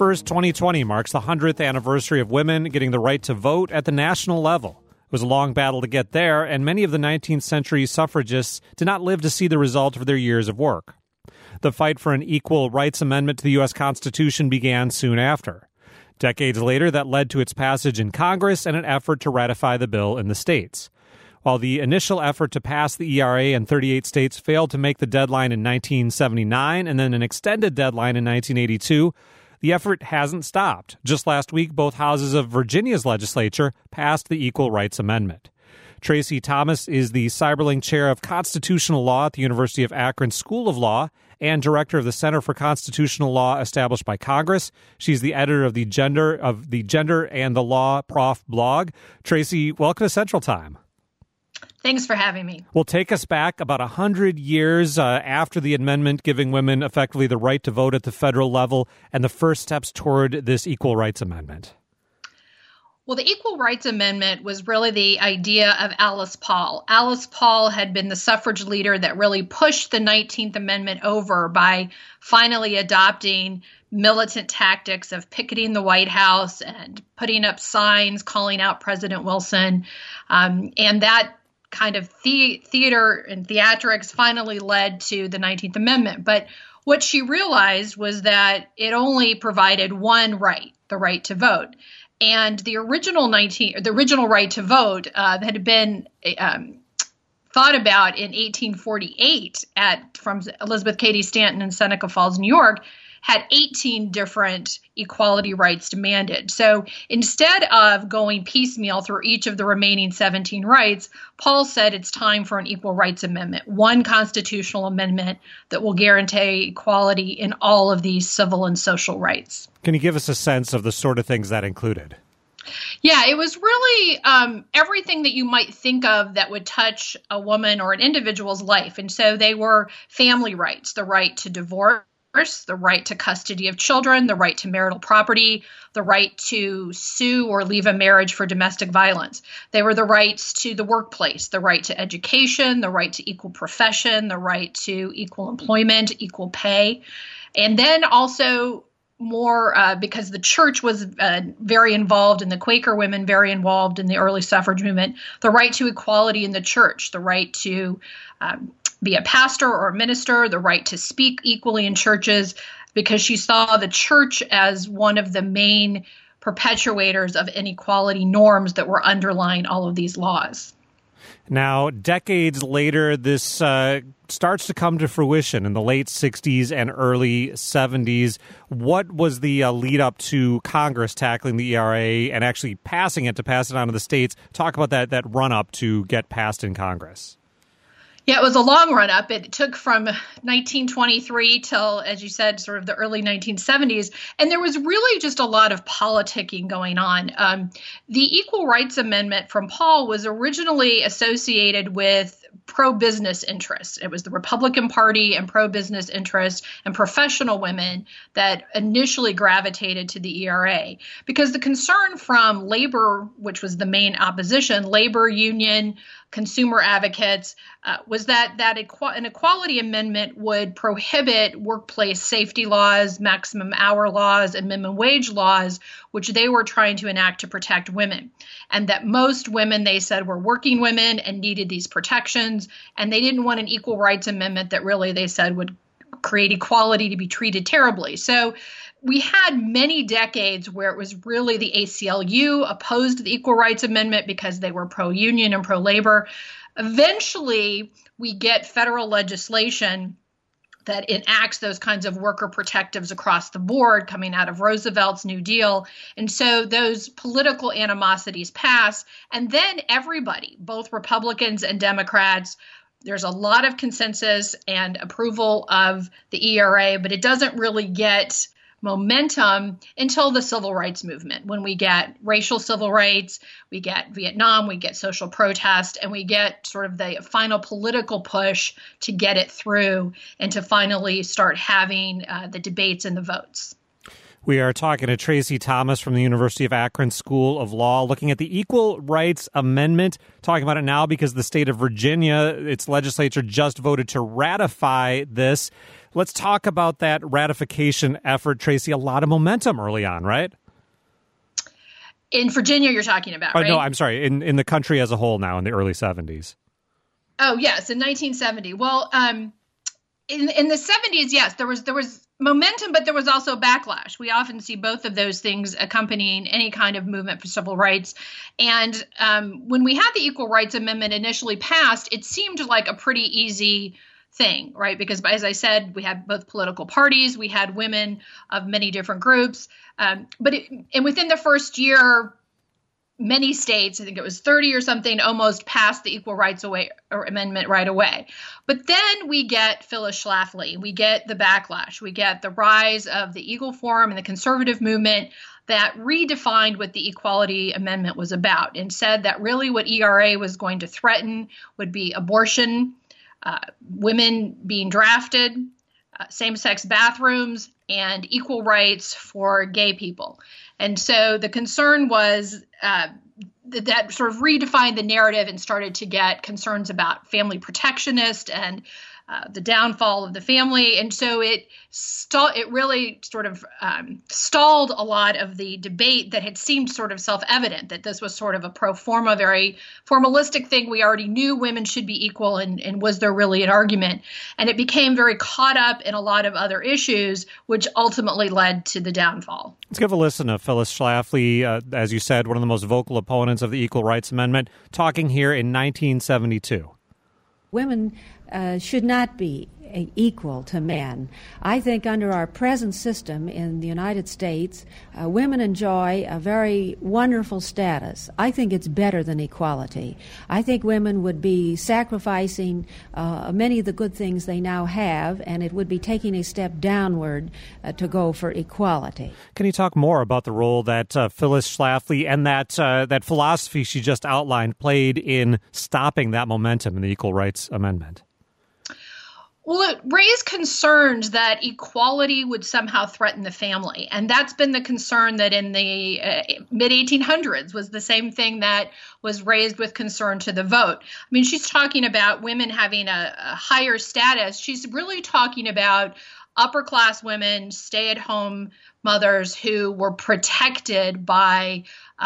1st, 2020 marks the 100th anniversary of women getting the right to vote at the national level. It was a long battle to get there, and many of the 19th century suffragists did not live to see the result of their years of work. The fight for an equal rights amendment to the U.S. Constitution began soon after. Decades later, that led to its passage in Congress and an effort to ratify the bill in the states. While the initial effort to pass the ERA in 38 states failed to make the deadline in 1979 and then an extended deadline in 1982, the effort hasn't stopped. Just last week, both houses of Virginia's legislature passed the Equal Rights Amendment. Tracy Thomas is the Seiberling Chair of Constitutional Law at the University of Akron School of Law and director of the Center for Constitutional Law established by Congress. She's the editor of the Gender and the Law Prof blog. Tracy, welcome to Central Time. Thanks for having me. Well, take us back about 100 years after the amendment giving women effectively the right to vote at the federal level and the first steps toward this Equal Rights Amendment. Well, the Equal Rights Amendment was really the idea of Alice Paul. Alice Paul had been the suffrage leader that really pushed the 19th Amendment over by finally adopting militant tactics of picketing the White House and putting up signs calling out President Wilson. And that kind of theater and theatrics finally led to the 19th Amendment. But what she realized was that it only provided one right, the right to vote. And the original right to vote that had been thought about in 1848 from Elizabeth Cady Stanton in Seneca Falls, New York, had 18 different equality rights demanded. So instead of going piecemeal through each of the remaining 17 rights, Paul said it's time for an Equal Rights Amendment, one constitutional amendment that will guarantee equality in all of these civil and social rights. Can you give us a sense of the sort of things that included? Yeah, it was really everything that you might think of that would touch a woman or an individual's life. And so they were family rights, the right to divorce, the right to custody of children, the right to marital property, the right to sue or leave a marriage for domestic violence. They were the rights to the workplace, the right to education, the right to equal profession, the right to equal employment, equal pay. And then also more because the church was very involved and the Quaker women very involved in the early suffrage movement, the right to equality in the church, the right to be a pastor or a minister, the right to speak equally in churches, because she saw the church as one of the main perpetuators of inequality norms that were underlying all of these laws. Now, decades later, this starts to come to fruition in the late 60s and early 70s. What was the lead up to Congress tackling the ERA and actually passing it to pass it on to the states? Talk about that run up to get passed in Congress. Yeah, it was a long run up. It took from 1923 till, as you said, sort of the early 1970s. And there was really just a lot of politicking going on. The Equal Rights Amendment from Paul was originally associated with pro-business interests. It was the Republican Party and pro-business interests and professional women that initially gravitated to the ERA, because the concern from labor, which was the main opposition, labor union, consumer advocates, was that an equality amendment would prohibit workplace safety laws, maximum hour laws, and minimum wage laws, which they were trying to enact to protect women. And that most women, they said, were working women and needed these protections. And they didn't want an equal rights amendment that really, they said, would create equality to be treated terribly. So we had many decades where it was really the ACLU opposed the Equal Rights Amendment because they were pro-union and pro-labor. Eventually, we get federal legislation that enacts those kinds of worker protectives across the board coming out of Roosevelt's New Deal. And so those political animosities pass. And then everybody, both Republicans and Democrats, there's a lot of consensus and approval of the ERA, but it doesn't really get momentum until the civil rights movement, when we get racial civil rights, we get Vietnam, we get social protest, and we get sort of the final political push to get it through and to finally start having the debates and the votes. We are talking to Tracy Thomas from the University of Akron School of Law, looking at the Equal Rights Amendment, talking about it now because the state of Virginia, its legislature just voted to ratify this. Let's talk about that ratification effort, Tracy. A lot of momentum early on, right? In Virginia, you're talking about, right? No, I'm sorry. In the country as a whole now, in the early 70s. Oh, yes, in 1970. Well, in the 70s, yes, there was momentum, but there was also backlash. We often see both of those things accompanying any kind of movement for civil rights. And when we had the Equal Rights Amendment initially passed, it seemed like a pretty easy thing, right? Because as I said, we had both political parties, we had women of many different groups. And within the first year, many states, I think it was 30 or something, almost passed the Equal Rights Amendment right away. But then we get Phyllis Schlafly, we get the backlash, we get the rise of the Eagle Forum and the conservative movement that redefined what the Equality Amendment was about and said that really what ERA was going to threaten would be abortion, women being drafted, same-sex bathrooms, and equal rights for gay people. And so the concern was that sort of redefined the narrative and started to get concerns about family protectionist and the downfall of the family. And so it really sort of stalled a lot of the debate that had seemed sort of self-evident, that this was sort of a pro forma, very formalistic thing. We already knew women should be equal, and was there really an argument? And it became very caught up in a lot of other issues, which ultimately led to the downfall. Let's give a listen to Phyllis Schlafly, as you said, one of the most vocal opponents of the Equal Rights Amendment, talking here in 1972. Women should not be equal to men. I think under our present system in the United States, women enjoy a very wonderful status. I think it's better than equality. I think women would be sacrificing many of the good things they now have, and it would be taking a step downward to go for equality. Can you talk more about the role that Phyllis Schlafly and that philosophy she just outlined played in stopping that momentum in the Equal Rights Amendment? Well, it raised concerns that equality would somehow threaten the family. And that's been the concern that in the mid-1800s was the same thing that was raised with concern to the vote. I mean, she's talking about women having a higher status. She's really talking about upper-class women, stay-at-home mothers who were protected by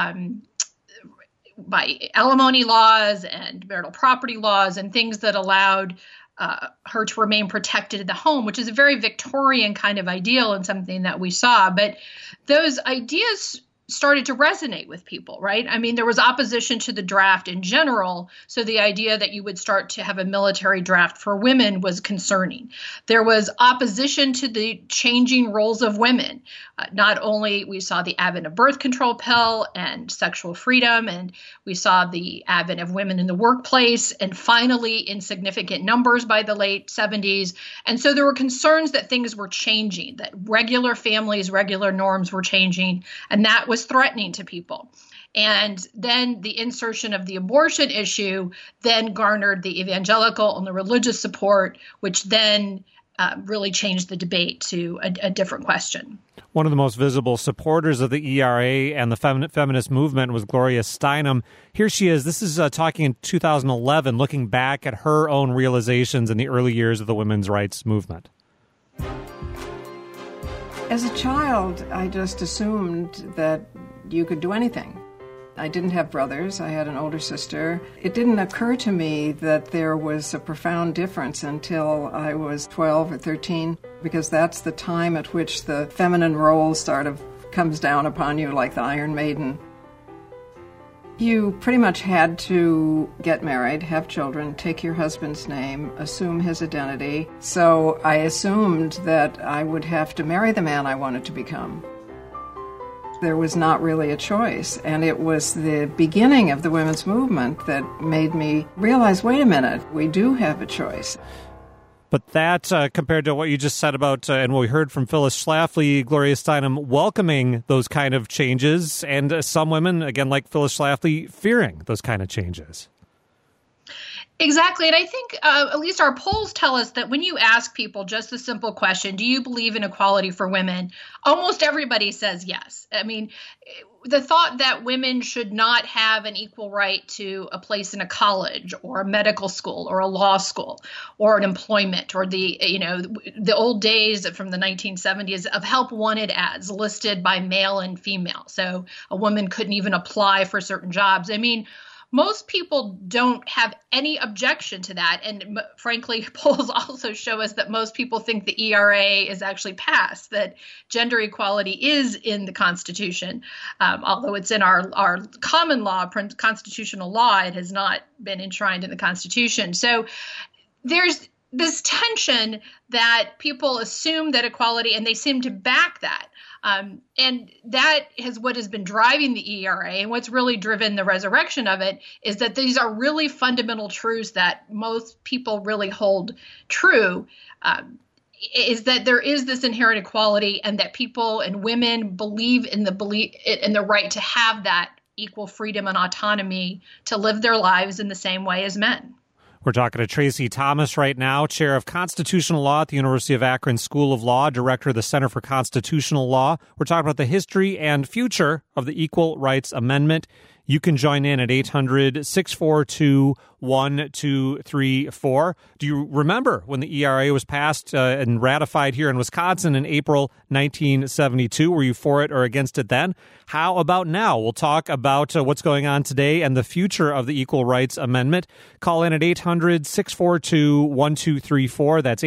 alimony laws and marital property laws and things that allowed her to remain protected in the home, which is a very Victorian kind of ideal and something that we saw. But those ideas started to resonate with people, right? I mean, there was opposition to the draft in general. So the idea that you would start to have a military draft for women was concerning. There was opposition to the changing roles of women. Not only we saw the advent of birth control pill and sexual freedom, and we saw the advent of women in the workplace, and finally in significant numbers by the late 70s. And so there were concerns that things were changing, that regular families, regular norms were changing, and that was threatening to people. And then the insertion of the abortion issue then garnered the evangelical and the religious support, which then really changed the debate to a different question. One of the most visible supporters of the ERA and the feminist movement was Gloria Steinem. Here she is. This is talking in 2011, looking back at her own realizations in the early years of the women's rights movement. As a child, I just assumed that you could do anything. I didn't have brothers. I had an older sister. It didn't occur to me that there was a profound difference until I was 12 or 13, because that's the time at which the feminine role sort of comes down upon you like the Iron Maiden. You pretty much had to get married, have children, take your husband's name, assume his identity. So I assumed that I would have to marry the man I wanted to become. There was not really a choice, and it was the beginning of the women's movement that made me realize, wait a minute, we do have a choice. But that, compared to what you just said about, and what we heard from Phyllis Schlafly, Gloria Steinem welcoming those kind of changes, and some women, again, like Phyllis Schlafly, fearing those kind of changes. Exactly. And I think at least our polls tell us that when you ask people just the simple question, do you believe in equality for women? Almost everybody says yes. I mean, the thought that women should not have an equal right to a place in a college or a medical school or a law school or an employment, or the old days from the 1970s of help wanted ads listed by male and female. So a woman couldn't even apply for certain jobs. I mean, most people don't have any objection to that. And frankly, polls also show us that most people think the ERA is actually passed, that gender equality is in the Constitution. Although it's in our common law, constitutional law, it has not been enshrined in the Constitution. So there's this tension that people assume that equality, and they seem to back that. And that is what has been driving the ERA, and what's really driven the resurrection of it is that these are really fundamental truths that most people really hold true, is that there is this inherent equality, and that people and women believe in the right to have that equal freedom and autonomy to live their lives in the same way as men. We're talking to Tracy Thomas right now, chair of constitutional law at the University of Akron School of Law, director of the Center for Constitutional Law. We're talking about the history and future of the Equal Rights Amendment. You can join in at 800-642-1234. Do you remember when the ERA was passed and ratified here in Wisconsin in April 1972? Were you for it or against it then? How about now? We'll talk about what's going on today and the future of the Equal Rights Amendment. Call in at 800-642-1234. That's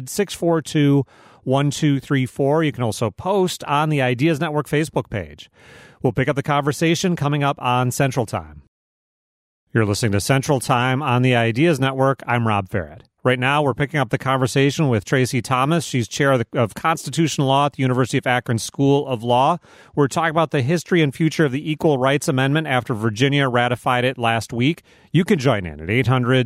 800-642-1234. You can also post on the Ideas Network Facebook page. We'll pick up the conversation coming up on Central Time. You're listening to Central Time on the Ideas Network. I'm Rob Farrett. Right now, we're picking up the conversation with Tracy Thomas. She's chair of constitutional law at the University of Akron School of Law. We're talking about the history and future of the Equal Rights Amendment after Virginia ratified it last week. You can join in at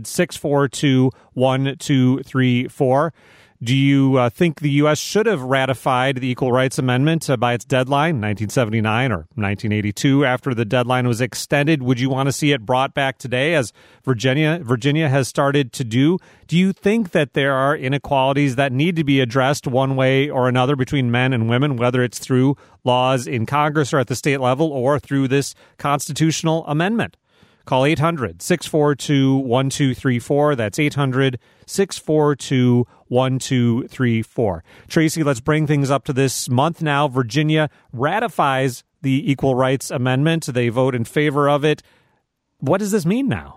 800-642-1234. Do you think the U.S. should have ratified the Equal Rights Amendment by its deadline, 1979 or 1982, after the deadline was extended? Would you want to see it brought back today, as Virginia has started to do? Do you think that there are inequalities that need to be addressed one way or another between men and women, whether it's through laws in Congress or at the state level or through this constitutional amendment? Call 800-642-1234. That's 800-642-1234. Tracy, let's bring things up to this month now. Virginia ratifies the Equal Rights Amendment. They vote in favor of it. What does this mean now?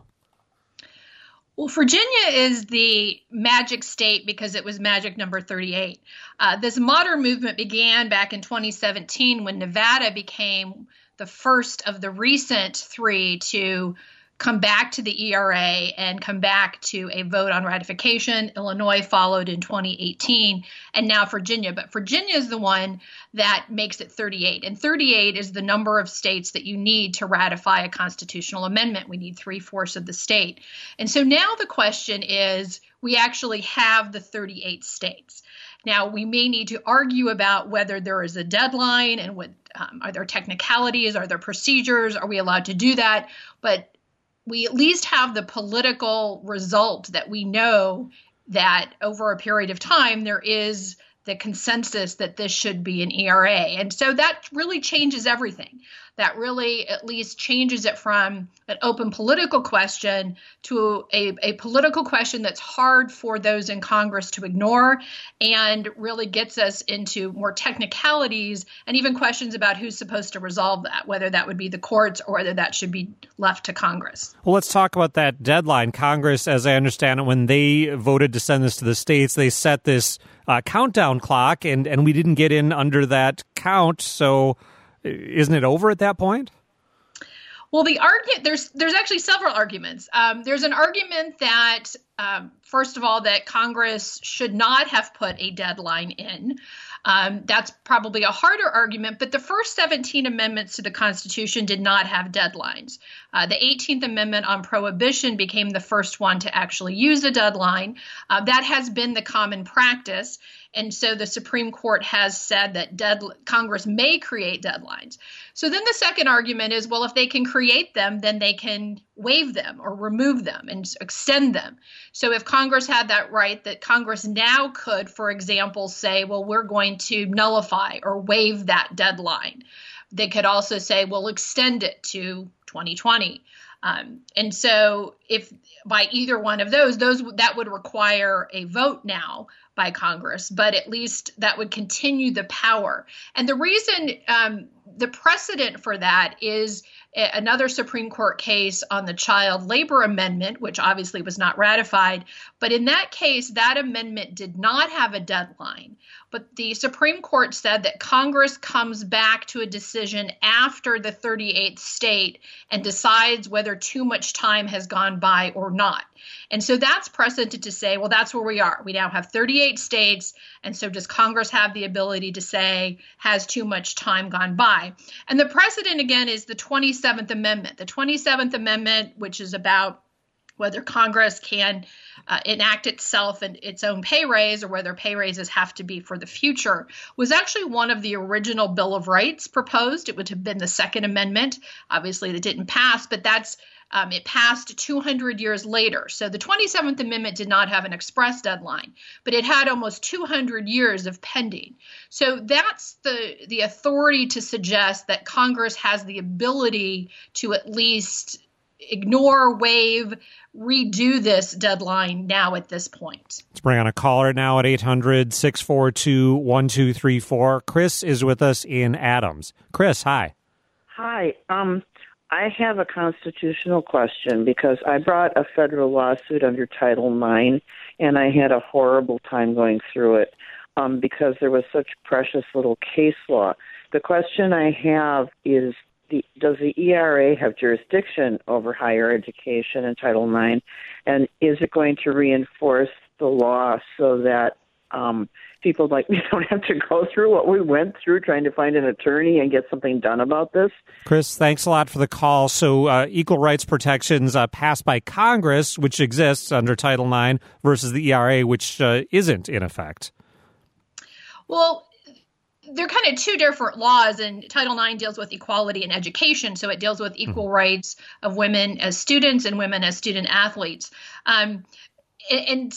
Well, Virginia is the magic state because it was magic number 38. This modern movement began back in 2017 when Nevada became the first of the recent three to come back to the ERA and come back to a vote on ratification. Illinois followed in 2018, and now Virginia. But Virginia is the one that makes it 38. And 38 is the number of states that you need to ratify a constitutional amendment. We need 3/4 of the state. And so now the question is, we actually have the 38 states. Now, we may need to argue about whether there is a deadline and what are there technicalities, are there procedures, are we allowed to do that? But we at least have the political result that we know that over a period of time, there is the consensus that this should be an ERA. And so that really changes everything. That really at least changes it from an open political question to a political question that's hard for those in Congress to ignore, and really gets us into more technicalities and even questions about who's supposed to resolve that, whether that would be the courts or whether that should be left to Congress. Well, let's talk about that deadline. Congress, as I understand it, when they voted to send this to the states, they set this countdown clock, and we didn't get in under that count. So isn't it over at that point? Well, the argument there's actually several arguments. There's an argument that, first of all, that Congress should not have put a deadline in. That's probably a harder argument, but the first 17 amendments to the Constitution did not have deadlines. The 18th Amendment on prohibition became the first one to actually use a deadline. That has been the common practice. And so the Supreme Court has said that Congress may create deadlines. So then the second argument is, well, if they can create them, then they can waive them or remove them and extend them. So if Congress had that right, that Congress now could, for example, say, well, we're going to nullify or waive that deadline. They could also say, we'll extend it to 2020. And so if by either one of those that would require a vote now by Congress, but at least that would continue the power. And the reason, the precedent for that is another Supreme Court case on the Child Labor Amendment, which obviously was not ratified. But in that case, that amendment did not have a deadline. But the Supreme Court said that Congress comes back to a decision after the 38th state and decides whether too much time has gone by or not. And so that's precedent to say, well, that's where we are. We now have 38 states. And so does Congress have the ability to say, has too much time gone by? And the precedent, again, is the 27th Amendment. The 27th Amendment, which is about whether Congress can enact itself and its own pay raise or whether pay raises have to be for the future, was actually one of the original Bill of Rights proposed. It would have been the Second Amendment. Obviously, that didn't pass, but it passed 200 years later. So the 27th Amendment did not have an express deadline, but it had almost 200 years of pending. So that's the authority to suggest that Congress has the ability to at least ignore, waive, redo this deadline now at this point. Let's bring on a caller now at 800-642-1234. Chris is with us in Adams. Chris, hi. Hi. I have a constitutional question because I brought a federal lawsuit under Title IX, and I had a horrible time going through it because there was such precious little case law. The question I have is, does the ERA have jurisdiction over higher education in Title IX, and is it going to reinforce the law so that people like me don't have to go through what we went through trying to find an attorney and get something done about this? Chris, thanks a lot for the call. So equal rights protections passed by Congress, which exists under Title IX, versus the ERA, which isn't in effect. Well, they're kind of two different laws, and Title IX deals with equality in education, so it deals with equal rights of women as students and women as student athletes. But an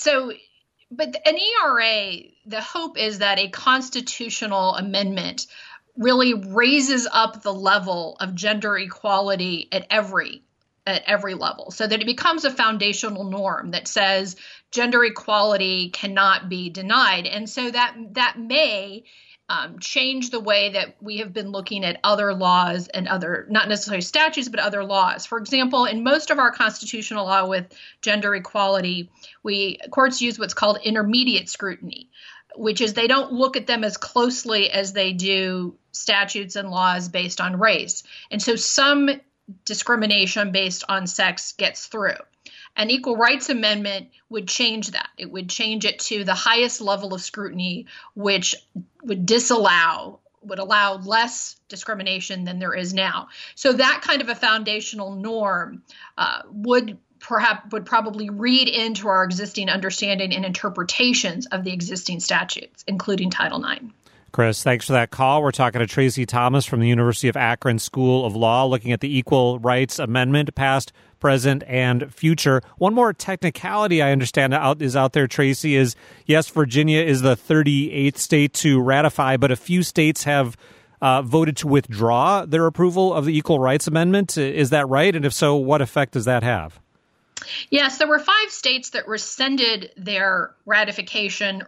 ERA, the hope is that a constitutional amendment really raises up the level of gender equality at every level, so that it becomes a foundational norm that says gender equality cannot be denied. And so that may change the way that we have been looking at other laws and other, not necessarily statutes, but other laws. For example, in most of our constitutional law with gender equality, courts use what's called intermediate scrutiny, which is they don't look at them as closely as they do statutes and laws based on race. And so some discrimination based on sex gets through. An equal rights amendment would change that. It would change it to the highest level of scrutiny, which would allow less discrimination than there is now. So that kind of a foundational norm would probably read into our existing understanding and interpretations of the existing statutes, including Title IX. Chris, thanks for that call. We're talking to Tracy Thomas from the University of Akron School of Law, looking at the Equal Rights Amendment, past, present, and future. One more technicality I understand is out there, Tracy, is, yes, Virginia is the 38th state to ratify, but a few states have voted to withdraw their approval of the Equal Rights Amendment. Is that right? And if so, what effect does that have? Yes, there were 5 states that rescinded their ratification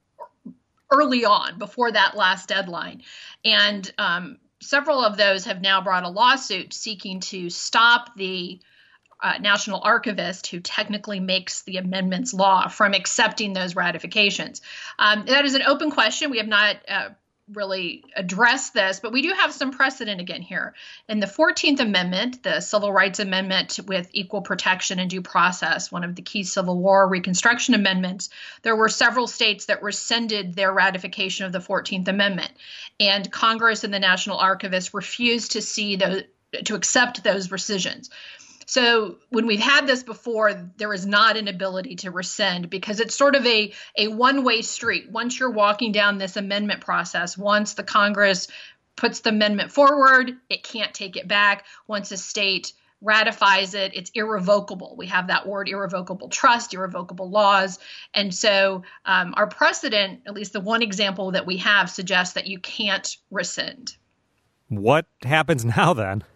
early on, before that last deadline. And several of those have now brought a lawsuit seeking to stop the National Archivist, who technically makes the amendments law, from accepting those ratifications. That is an open question. We have not really addressed this, but we do have some precedent again here. In the 14th Amendment, the Civil Rights Amendment with equal protection and due process, one of the key Civil War Reconstruction amendments, there were several states that rescinded their ratification of the 14th Amendment. And Congress and the National Archivist refused to accept those rescissions. So when we've had this before, there is not an ability to rescind because it's sort of a one-way street. Once you're walking down this amendment process, once the Congress puts the amendment forward, it can't take it back. Once a state ratifies it, it's irrevocable. We have that word, irrevocable trust, irrevocable laws. And so our precedent, at least the one example that we have, suggests that you can't rescind. What happens now then?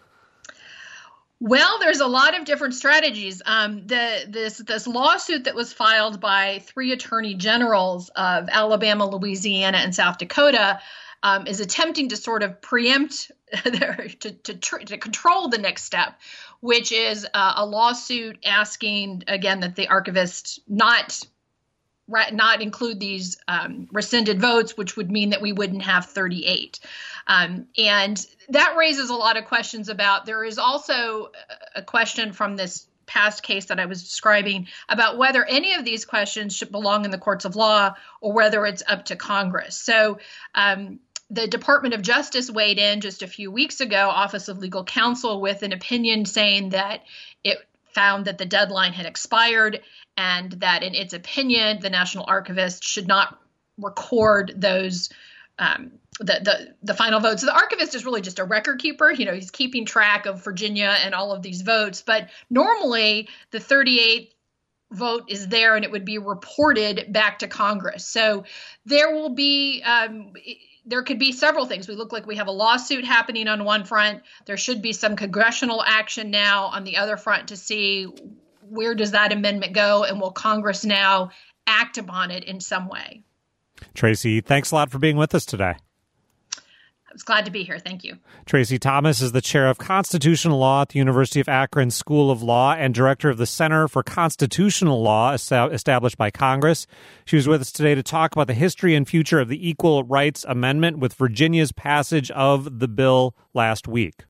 Well, there's a lot of different strategies. This lawsuit that was filed by 3 attorney generals of Alabama, Louisiana, and South Dakota is attempting to sort of preempt, to control the next step, which is a lawsuit asking, again, that the archivist not include these rescinded votes, which would mean that we wouldn't have 38. And that raises a lot of questions about, there is also a question from this past case that I was describing about whether any of these questions should belong in the courts of law or whether it's up to Congress. So the Department of Justice weighed in just a few weeks ago, Office of Legal Counsel, with an opinion saying that it found that the deadline had expired and that, in its opinion, the National Archivist should not record those the final votes. So the archivist is really just a record keeper. He's keeping track of Virginia and all of these votes. But normally the 38th vote is there and it would be reported back to Congress. So there will be there could be several things. We look like we have a lawsuit happening on one front. There should be some congressional action now on the other front to see where does that amendment go, and will Congress now act upon it in some way. Tracy, thanks a lot for being with us today. I was glad to be here. Thank you. Tracy Thomas is the chair of constitutional law at the University of Akron School of Law and director of the Center for Constitutional Law established by Congress. She was with us today to talk about the history and future of the Equal Rights Amendment with Virginia's passage of the bill last week.